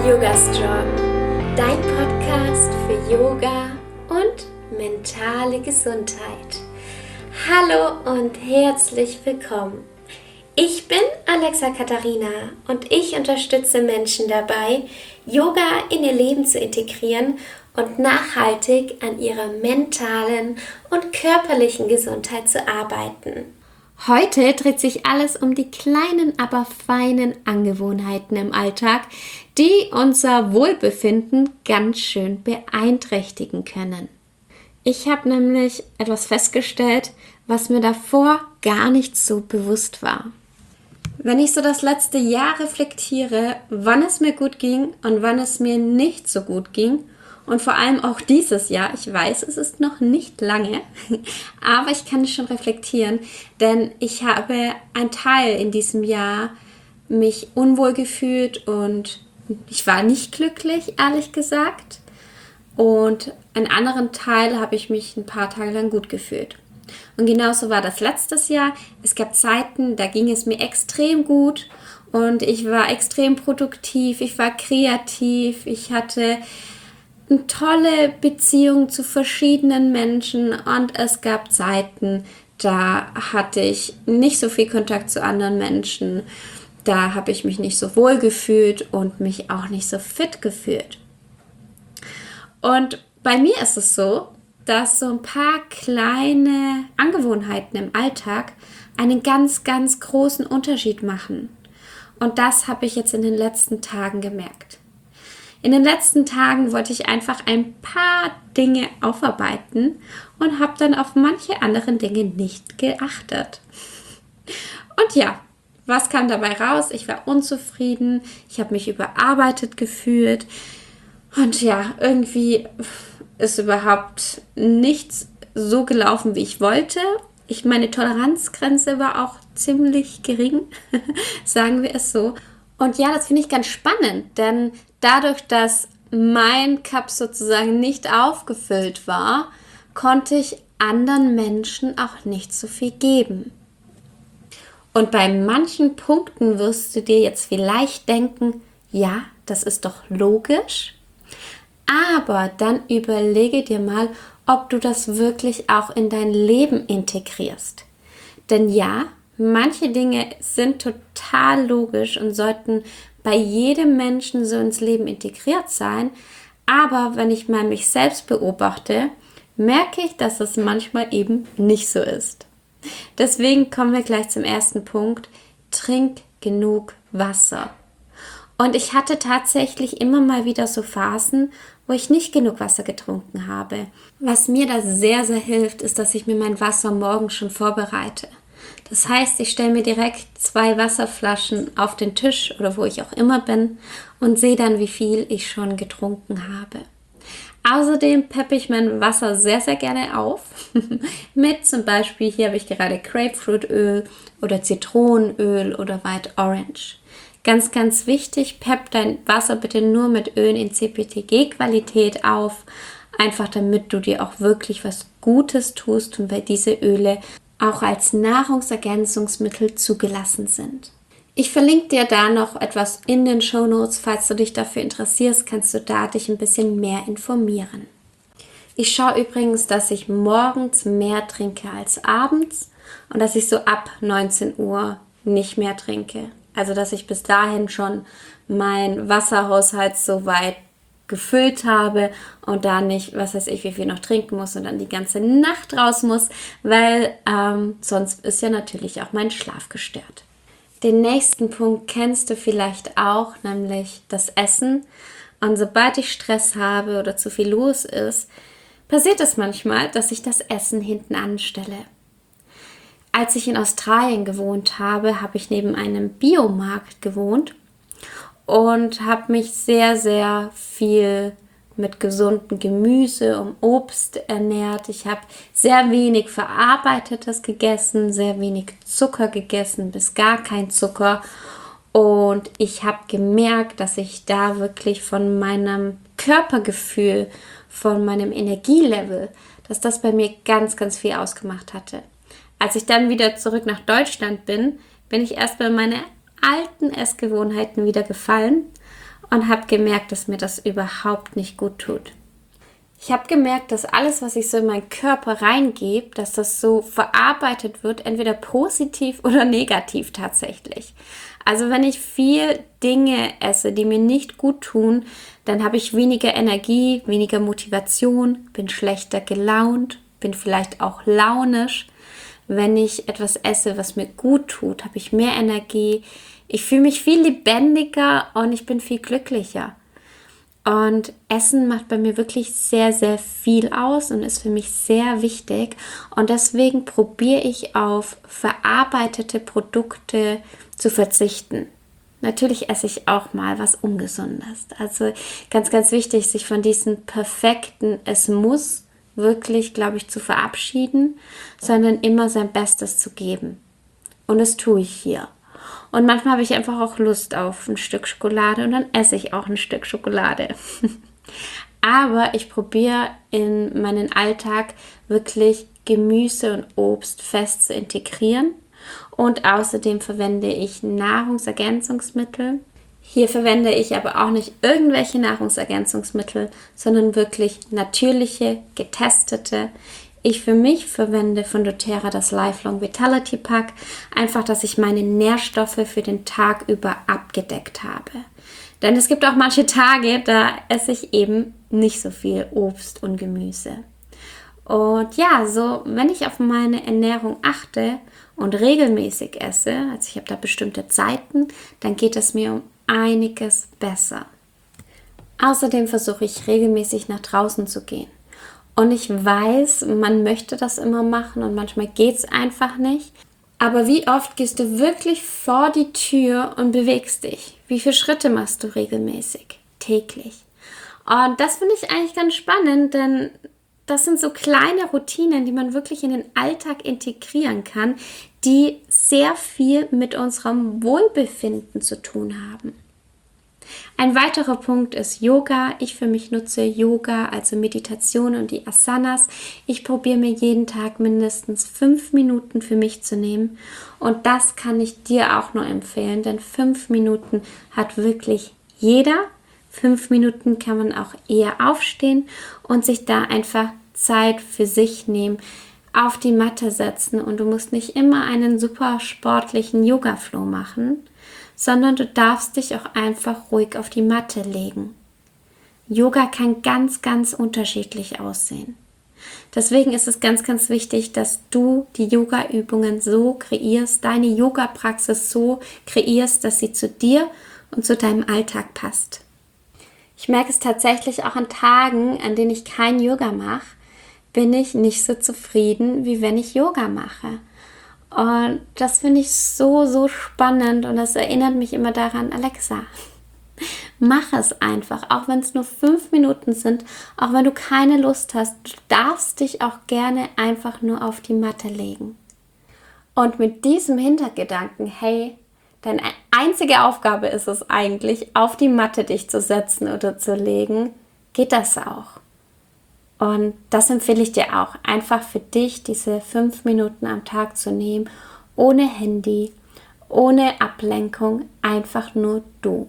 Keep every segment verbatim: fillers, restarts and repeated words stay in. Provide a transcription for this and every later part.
Yoga Strong, dein Podcast für Yoga und mentale Gesundheit. Hallo und herzlich willkommen. Ich bin Alexa Katharina und ich unterstütze Menschen dabei, Yoga in ihr Leben zu integrieren und nachhaltig an ihrer mentalen und körperlichen Gesundheit zu arbeiten. Heute dreht sich alles um die kleinen, aber feinen Angewohnheiten im Alltag, die unser Wohlbefinden ganz schön beeinträchtigen können. Ich habe nämlich etwas festgestellt, was mir davor gar nicht so bewusst war. Wenn ich so das letzte Jahr reflektiere, wann es mir gut ging und wann es mir nicht so gut ging, und vor allem auch dieses Jahr, ich weiß, es ist noch nicht lange, aber ich kann es schon reflektieren, denn ich habe einen Teil in diesem Jahr mich unwohl gefühlt und ich war nicht glücklich, ehrlich gesagt. Und einen anderen Teil habe ich mich ein paar Tage lang gut gefühlt. Und genauso war das letztes Jahr. Es gab Zeiten, da ging es mir extrem gut und ich war extrem produktiv, ich war kreativ, ich hatte eine tolle Beziehung zu verschiedenen Menschen und es gab Zeiten, da hatte ich nicht so viel Kontakt zu anderen Menschen, da habe ich mich nicht so wohl gefühlt und mich auch nicht so fit gefühlt. Und bei mir ist es so, dass so ein paar kleine Angewohnheiten im Alltag einen ganz, ganz großen Unterschied machen. Und das habe ich jetzt in den letzten Tagen gemerkt. In den letzten Tagen wollte ich einfach ein paar Dinge aufarbeiten und habe dann auf manche anderen Dinge nicht geachtet. Und ja, was kam dabei raus? Ich war unzufrieden, ich habe mich überarbeitet gefühlt und ja, irgendwie ist überhaupt nichts so gelaufen, wie ich wollte. Ich, meine Toleranzgrenze war auch ziemlich gering, sagen wir es so. Und ja, das finde ich ganz spannend, denn dadurch, dass mein Cup sozusagen nicht aufgefüllt war, konnte ich anderen Menschen auch nicht so viel geben. Und bei manchen Punkten wirst du dir jetzt vielleicht denken, ja, das ist doch logisch. Aber dann überlege dir mal, ob du das wirklich auch in dein Leben integrierst. Denn ja, manche Dinge sind total logisch und sollten bei jedem Menschen so ins Leben integriert sein. Aber wenn ich mal mich selbst beobachte, merke ich, dass es manchmal eben nicht so ist. Deswegen kommen wir gleich zum ersten Punkt. Trink genug Wasser. Und ich hatte tatsächlich immer mal wieder so Phasen, wo ich nicht genug Wasser getrunken habe. Was mir da sehr, sehr hilft, ist, dass ich mir mein Wasser morgens schon vorbereite. Das heißt, ich stelle mir direkt zwei Wasserflaschen auf den Tisch oder wo ich auch immer bin und sehe dann, wie viel ich schon getrunken habe. Außerdem peppe ich mein Wasser sehr, sehr gerne auf mit zum Beispiel, hier habe ich gerade Grapefruitöl oder Zitronenöl oder White Orange. Ganz, ganz wichtig, pepp dein Wasser bitte nur mit Ölen in C P T G-Qualität auf, einfach damit du dir auch wirklich was Gutes tust und weil diese Öle auch als Nahrungsergänzungsmittel zugelassen sind. Ich verlinke dir da noch etwas in den Shownotes, falls du dich dafür interessierst, kannst du da dich ein bisschen mehr informieren. Ich schaue übrigens, dass ich morgens mehr trinke als abends und dass ich so ab neunzehn Uhr nicht mehr trinke. Also dass ich bis dahin schon meinen Wasserhaushalt so weit gefüllt habe und da nicht, was weiß ich, wie viel noch trinken muss und dann die ganze Nacht raus muss, weil ähm, sonst ist ja natürlich auch mein Schlaf gestört. Den nächsten Punkt kennst du vielleicht auch, nämlich das Essen. Und sobald ich Stress habe oder zu viel los ist, passiert es manchmal, dass ich das Essen hinten anstelle. Als ich in Australien gewohnt habe, habe ich neben einem Biomarkt gewohnt und habe mich sehr, sehr viel mit gesundem Gemüse und Obst ernährt. Ich habe sehr wenig Verarbeitetes gegessen, sehr wenig Zucker gegessen, bis gar kein Zucker. Und ich habe gemerkt, dass ich da wirklich von meinem Körpergefühl, von meinem Energielevel, dass das bei mir ganz, ganz viel ausgemacht hatte. Als ich dann wieder zurück nach Deutschland bin, bin ich erst bei meine alten Essgewohnheiten wieder gefallen und habe gemerkt, dass mir das überhaupt nicht gut tut. Ich habe gemerkt, dass alles, was ich so in meinen Körper reingebe, dass das so verarbeitet wird, entweder positiv oder negativ tatsächlich. Also wenn ich viel Dinge esse, die mir nicht gut tun, dann habe ich weniger Energie, weniger Motivation, bin schlechter gelaunt, bin vielleicht auch launisch. Wenn ich etwas esse, was mir gut tut, habe ich mehr Energie. Ich fühle mich viel lebendiger und ich bin viel glücklicher. Und Essen macht bei mir wirklich sehr, sehr viel aus und ist für mich sehr wichtig. Und deswegen probiere ich auf verarbeitete Produkte zu verzichten. Natürlich esse ich auch mal was Ungesundes. Also ganz, ganz wichtig, sich von diesem perfekten Es muss wirklich, glaube ich, zu verabschieden, sondern immer sein Bestes zu geben. Und das tue ich hier. Und manchmal habe ich einfach auch Lust auf ein Stück Schokolade und dann esse ich auch ein Stück Schokolade. Aber ich probiere in meinen Alltag wirklich Gemüse und Obst fest zu integrieren. Und außerdem verwende ich Nahrungsergänzungsmittel. Hier verwende ich aber auch nicht irgendwelche Nahrungsergänzungsmittel, sondern wirklich natürliche, getestete. Ich für mich verwende von doTERRA das Lifelong Vitality Pack, einfach, dass ich meine Nährstoffe für den Tag über abgedeckt habe. Denn es gibt auch manche Tage, da esse ich eben nicht so viel Obst und Gemüse. Und ja, so wenn ich auf meine Ernährung achte und regelmäßig esse, also ich habe da bestimmte Zeiten, dann geht es mir um einiges besser. Außerdem versuche ich regelmäßig nach draußen zu gehen. Und ich weiß, man möchte das immer machen und manchmal geht es einfach nicht. Aber wie oft gehst du wirklich vor die Tür und bewegst dich? Wie viele Schritte machst du regelmäßig, täglich? Und das finde ich eigentlich ganz spannend, denn das sind so kleine Routinen, die man wirklich in den Alltag integrieren kann, die sehr viel mit unserem Wohlbefinden zu tun haben. Ein weiterer Punkt ist Yoga. Ich für mich nutze Yoga, also Meditation und die Asanas. Ich probiere mir jeden Tag mindestens fünf Minuten für mich zu nehmen. Und das kann ich dir auch nur empfehlen, denn fünf Minuten hat wirklich jeder. Fünf Minuten kann man auch eher aufstehen und sich da einfach Zeit für sich nehmen, auf die Matte setzen. Und du musst nicht immer einen super sportlichen Yoga-Flow machen, sondern du darfst dich auch einfach ruhig auf die Matte legen. Yoga kann ganz, ganz unterschiedlich aussehen. Deswegen ist es ganz, ganz wichtig, dass du die Yoga-Übungen so kreierst, deine Yoga-Praxis so kreierst, dass sie zu dir und zu deinem Alltag passt. Ich merke es tatsächlich auch an Tagen, an denen ich kein Yoga mache, bin ich nicht so zufrieden, wie wenn ich Yoga mache. Und das finde ich so, so spannend und das erinnert mich immer daran, Alexa, mach es einfach, auch wenn es nur fünf Minuten sind, auch wenn du keine Lust hast, du darfst dich auch gerne einfach nur auf die Matte legen. Und mit diesem Hintergedanken, hey, deine einzige Aufgabe ist es eigentlich, auf die Matte dich zu setzen oder zu legen, geht das auch. Und das empfehle ich dir auch, einfach für dich diese fünf Minuten am Tag zu nehmen, ohne Handy, ohne Ablenkung, einfach nur du.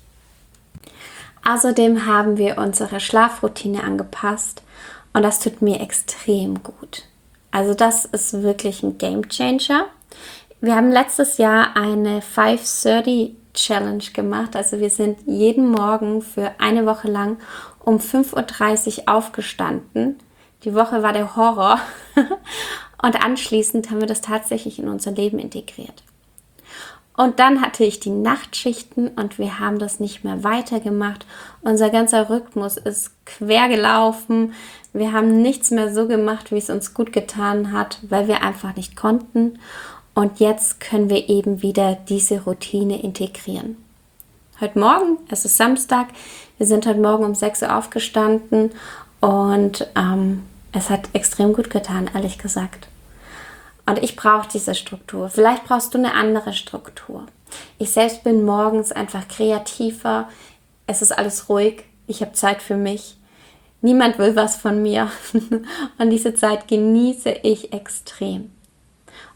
Außerdem haben wir unsere Schlafroutine angepasst und das tut mir extrem gut. Also das ist wirklich ein Gamechanger. Wir haben letztes Jahr eine five thirty Challenge gemacht, also wir sind jeden Morgen für eine Woche lang um fünf Uhr dreißig aufgestanden. Die Woche war der Horror und anschließend haben wir das tatsächlich in unser Leben integriert. Und dann hatte ich die Nachtschichten und wir haben das nicht mehr weitergemacht. Unser ganzer Rhythmus ist quer gelaufen. Wir haben nichts mehr so gemacht, wie es uns gut getan hat, weil wir einfach nicht konnten. Und jetzt können wir eben wieder diese Routine integrieren. Heute Morgen, es ist Samstag, wir sind heute Morgen um sechs Uhr aufgestanden und ähm, es hat extrem gut getan, ehrlich gesagt. Und ich brauche diese Struktur. Vielleicht brauchst du eine andere Struktur. Ich selbst bin morgens einfach kreativer. Es ist alles ruhig. Ich habe Zeit für mich. Niemand will was von mir. Und diese Zeit genieße ich extrem.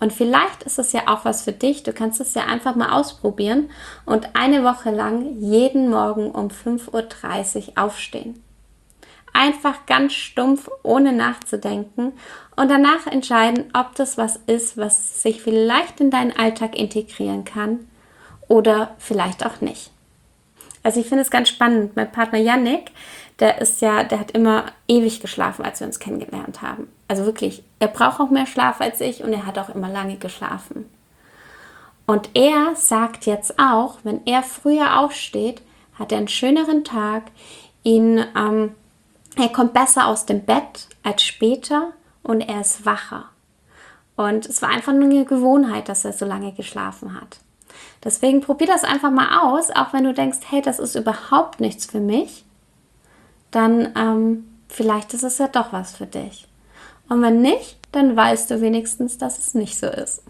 Und vielleicht ist es ja auch was für dich. Du kannst es ja einfach mal ausprobieren und eine Woche lang jeden Morgen um fünf Uhr dreißig aufstehen. Einfach ganz stumpf, ohne nachzudenken und danach entscheiden, ob das was ist, was sich vielleicht in deinen Alltag integrieren kann oder vielleicht auch nicht. Also ich finde es ganz spannend. Mein Partner Yannick, der ist ja, der hat immer ewig geschlafen, als wir uns kennengelernt haben. Also wirklich, er braucht auch mehr Schlaf als ich und er hat auch immer lange geschlafen. Und er sagt jetzt auch, wenn er früher aufsteht, hat er einen schöneren Tag, ihn, ähm, er kommt besser aus dem Bett als später und er ist wacher. Und es war einfach nur eine Gewohnheit, dass er so lange geschlafen hat. Deswegen probier das einfach mal aus, auch wenn du denkst, hey, das ist überhaupt nichts für mich, dann ähm, vielleicht ist es ja doch was für dich. Und wenn nicht, dann weißt du wenigstens, dass es nicht so ist.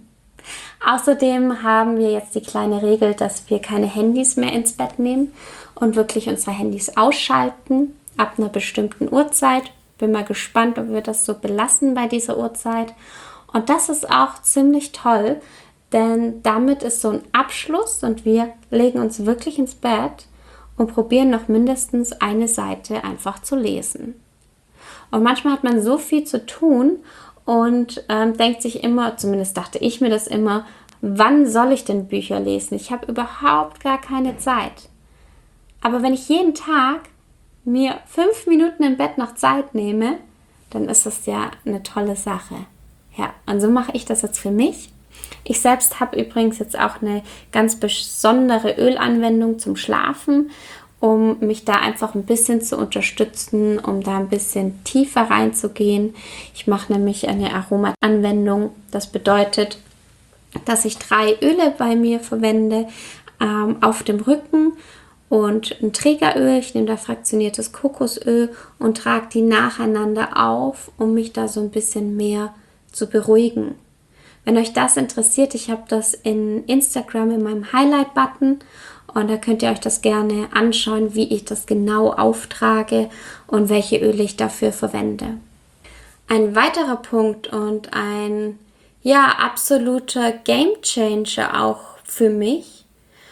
Außerdem haben wir jetzt die kleine Regel, dass wir keine Handys mehr ins Bett nehmen und wirklich unsere Handys ausschalten ab einer bestimmten Uhrzeit. Bin mal gespannt, ob wir das so belassen bei dieser Uhrzeit. Und das ist auch ziemlich toll, denn damit ist so ein Abschluss und wir legen uns wirklich ins Bett und probieren noch mindestens eine Seite einfach zu lesen. Und manchmal hat man so viel zu tun und ähm, denkt sich immer, zumindest dachte ich mir das immer, wann soll ich denn Bücher lesen? Ich habe überhaupt gar keine Zeit. Aber wenn ich jeden Tag mir fünf Minuten im Bett noch Zeit nehme, dann ist das ja eine tolle Sache. Ja, und so mache ich das jetzt für mich. Ich selbst habe übrigens jetzt auch eine ganz besondere Ölanwendung zum Schlafen, um mich da einfach ein bisschen zu unterstützen, um da ein bisschen tiefer reinzugehen. Ich mache nämlich eine Aromaanwendung. Das bedeutet, dass ich drei Öle bei mir verwende, ähm, auf dem Rücken und ein Trägeröl. Ich nehme da fraktioniertes Kokosöl und trage die nacheinander auf, um mich da so ein bisschen mehr zu beruhigen. Wenn euch das interessiert, ich habe das in Instagram in meinem Highlight-Button und da könnt ihr euch das gerne anschauen, wie ich das genau auftrage und welche Öle ich dafür verwende. Ein weiterer Punkt und ein ja, absoluter Gamechanger auch für mich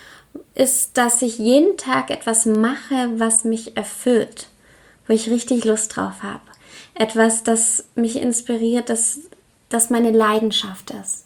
ist, dass ich jeden Tag etwas mache, was mich erfüllt, wo ich richtig Lust drauf habe. Etwas, das mich inspiriert, das das meine Leidenschaft ist.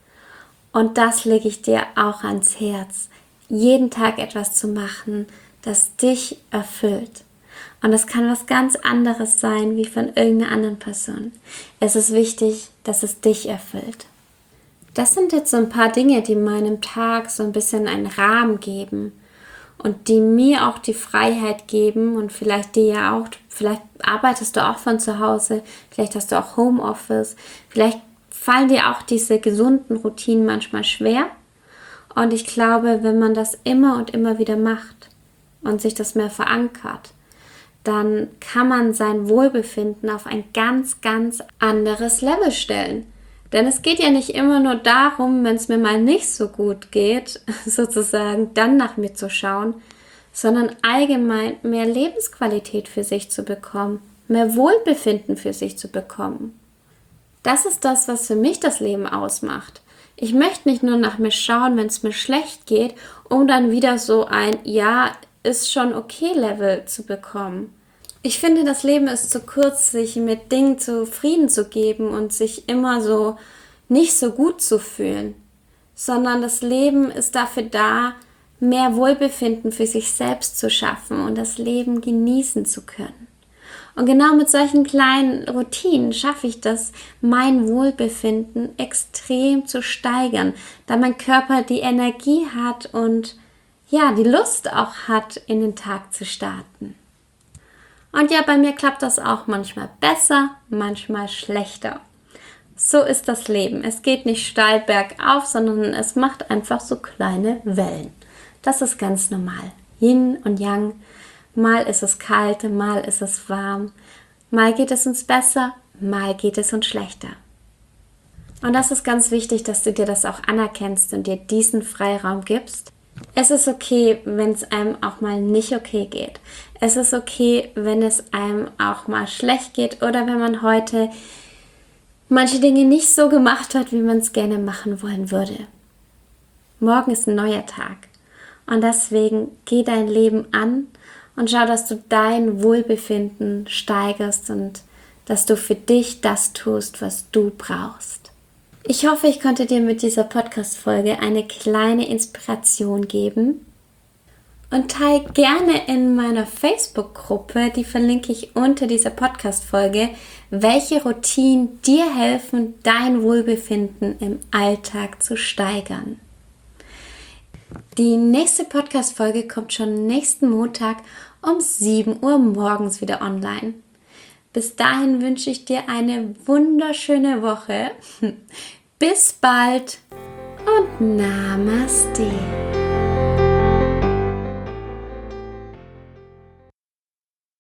Und das lege ich dir auch ans Herz, jeden Tag etwas zu machen, das dich erfüllt. Und das kann was ganz anderes sein, wie von irgendeiner anderen Person. Es ist wichtig, dass es dich erfüllt. Das sind jetzt so ein paar Dinge, die meinem Tag so ein bisschen einen Rahmen geben und die mir auch die Freiheit geben und vielleicht dir ja auch. Vielleicht arbeitest du auch von zu Hause, vielleicht hast du auch Homeoffice, vielleicht fallen dir auch diese gesunden Routinen manchmal schwer. Und ich glaube, wenn man das immer und immer wieder macht und sich das mehr verankert, dann kann man sein Wohlbefinden auf ein ganz, ganz anderes Level stellen. Denn es geht ja nicht immer nur darum, wenn es mir mal nicht so gut geht, sozusagen dann nach mir zu schauen, sondern allgemein mehr Lebensqualität für sich zu bekommen, mehr Wohlbefinden für sich zu bekommen. Das ist das, was für mich das Leben ausmacht. Ich möchte nicht nur nach mir schauen, wenn es mir schlecht geht, um dann wieder so ein Ja, ist schon okay Level zu bekommen. Ich finde, das Leben ist zu kurz, sich mit Dingen zufrieden zu geben und sich immer so nicht so gut zu fühlen, sondern das Leben ist dafür da, mehr Wohlbefinden für sich selbst zu schaffen und das Leben genießen zu können. Und genau mit solchen kleinen Routinen schaffe ich das, mein Wohlbefinden extrem zu steigern, da mein Körper die Energie hat und ja, die Lust auch hat, in den Tag zu starten. Und ja, bei mir klappt das auch manchmal besser, manchmal schlechter. So ist das Leben. Es geht nicht steil bergauf, sondern es macht einfach so kleine Wellen. Das ist ganz normal. Yin und Yang. Mal ist es kalt, mal ist es warm. Mal geht es uns besser, mal geht es uns schlechter. Und das ist ganz wichtig, dass du dir das auch anerkennst und dir diesen Freiraum gibst. Es ist okay, wenn es einem auch mal nicht okay geht. Es ist okay, wenn es einem auch mal schlecht geht oder wenn man heute manche Dinge nicht so gemacht hat, wie man es gerne machen wollen würde. Morgen ist ein neuer Tag und deswegen geh dein Leben an und schau, dass du dein Wohlbefinden steigerst und dass du für dich das tust, was du brauchst. Ich hoffe, ich konnte dir mit dieser Podcast-Folge eine kleine Inspiration geben und teile gerne in meiner Facebook-Gruppe, die verlinke ich unter dieser Podcast-Folge, welche Routinen dir helfen, dein Wohlbefinden im Alltag zu steigern. Die nächste Podcast-Folge kommt schon nächsten Montag um sieben Uhr morgens wieder online. Bis dahin wünsche ich dir eine wunderschöne Woche. Bis bald und Namaste.